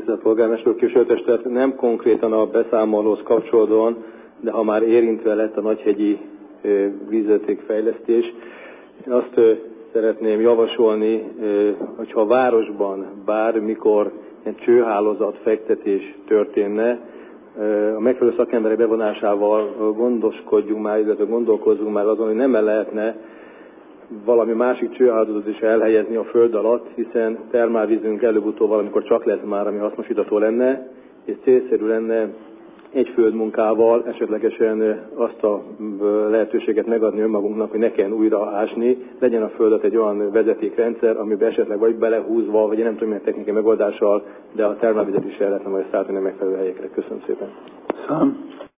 tisztelt polgármester úr, képviselőtestület, nem konkrétan a beszámolóhoz kapcsolódóan, de ha már érintve lett a nagyhegyi vízvezetékfejlesztés, én azt szeretném javasolni, hogyha a városban bármikor egy csőhálózat fektetés történne, a megfelelő szakemberek bevonásával gondoskodjunk már, illetve gondolkozzunk már azon, hogy nem lehetne valami másik csőhálózatot is elhelyezni a föld alatt, hiszen termálvízünk előbb-utóbb valamikor csak lesz már, ami hasznosítható lenne, és célszerű lenne egy földmunkával esetlegesen azt a lehetőséget megadni önmagunknak, hogy ne kelljen újra ásni, legyen a földet egy olyan vezetékrendszer, amiben esetleg vagy belehúzva, vagy én nem tudom, milyen technikai megoldással, de a termálvizet is el lehetne majd szállítani megfelelő helyekre. Köszönöm szépen.